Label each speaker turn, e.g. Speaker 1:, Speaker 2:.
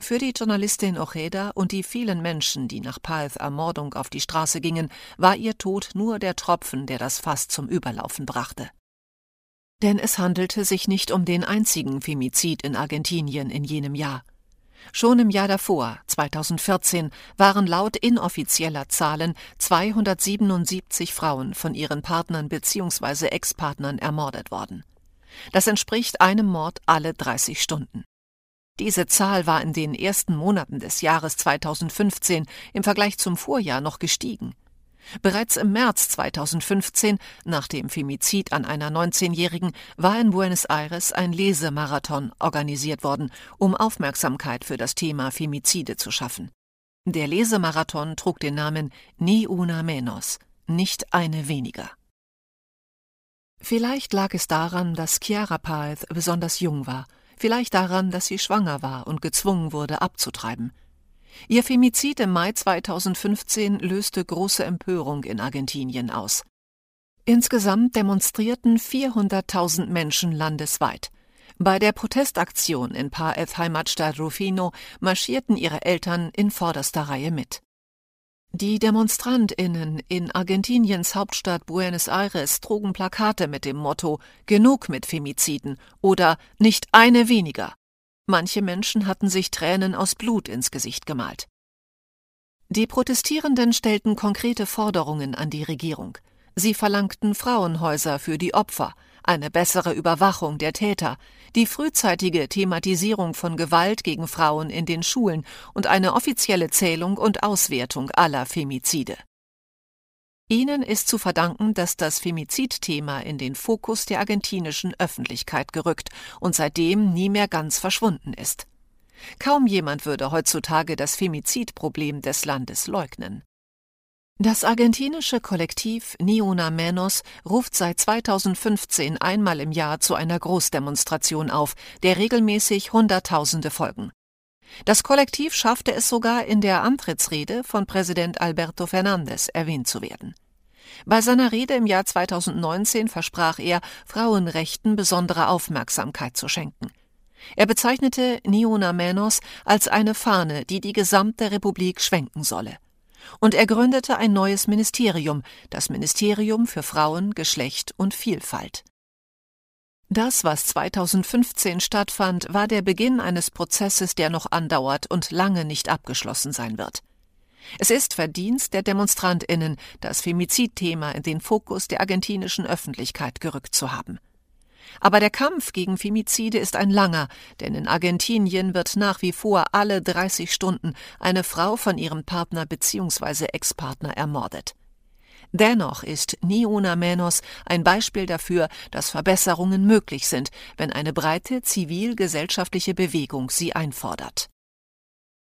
Speaker 1: Für die Journalistin Ojeda und die vielen Menschen, die nach Páez Ermordung auf die Straße gingen, war ihr Tod nur der Tropfen, der das Fass zum Überlaufen brachte. Denn es handelte sich nicht um den einzigen Femizid in Argentinien in jenem Jahr. Schon im Jahr davor, 2014, waren laut inoffizieller Zahlen 277 Frauen von ihren Partnern bzw. Ex-Partnern ermordet worden. Das entspricht einem Mord alle 30 Stunden. Diese Zahl war in den ersten Monaten des Jahres 2015 im Vergleich zum Vorjahr noch gestiegen. Bereits im März 2015, nach dem Femizid an einer 19-Jährigen, war in Buenos Aires ein Lesemarathon organisiert worden, um Aufmerksamkeit für das Thema Femizide zu schaffen. Der Lesemarathon trug den Namen Ni una menos, nicht eine weniger. Vielleicht lag es daran, dass Chiara Páez besonders jung war, vielleicht daran, dass sie schwanger war und gezwungen wurde, abzutreiben. Ihr Femizid im Mai 2015 löste große Empörung in Argentinien aus. Insgesamt demonstrierten 400.000 Menschen landesweit. Bei der Protestaktion in Páez Heimatstadt Rufino marschierten ihre Eltern in vorderster Reihe mit. Die DemonstrantInnen in Argentiniens Hauptstadt Buenos Aires trugen Plakate mit dem Motto »Genug mit Femiziden« oder »Nicht eine weniger«. Manche Menschen hatten sich Tränen aus Blut ins Gesicht gemalt. Die Protestierenden stellten konkrete Forderungen an die Regierung. Sie verlangten Frauenhäuser für die Opfer, eine bessere Überwachung der Täter, die frühzeitige Thematisierung von Gewalt gegen Frauen in den Schulen und eine offizielle Zählung und Auswertung aller Femizide. Ihnen ist zu verdanken, dass das Femizidthema in den Fokus der argentinischen Öffentlichkeit gerückt und seitdem nie mehr ganz verschwunden ist. Kaum jemand würde heutzutage das Femizidproblem des Landes leugnen. Das argentinische Kollektiv Ni una menos ruft seit 2015 einmal im Jahr zu einer Großdemonstration auf, der regelmäßig Hunderttausende folgen. Das Kollektiv schaffte es sogar, in der Antrittsrede von Präsident Alberto Fernández erwähnt zu werden. Bei seiner Rede im Jahr 2019 versprach er, Frauenrechten besondere Aufmerksamkeit zu schenken. Er bezeichnete Ni una menos als eine Fahne, die die gesamte Republik schwenken solle. Und er gründete ein neues Ministerium, das Ministerium für Frauen, Geschlecht und Vielfalt. Das, was 2015 stattfand, war der Beginn eines Prozesses, der noch andauert und lange nicht abgeschlossen sein wird. Es ist Verdienst der DemonstrantInnen, das Femizidthema in den Fokus der argentinischen Öffentlichkeit gerückt zu haben. Aber der Kampf gegen Femizide ist ein langer, denn in Argentinien wird nach wie vor alle 30 Stunden eine Frau von ihrem Partner bzw. Ex-Partner ermordet. Dennoch ist Ni una menos ein Beispiel dafür, dass Verbesserungen möglich sind, wenn eine breite zivilgesellschaftliche Bewegung sie einfordert.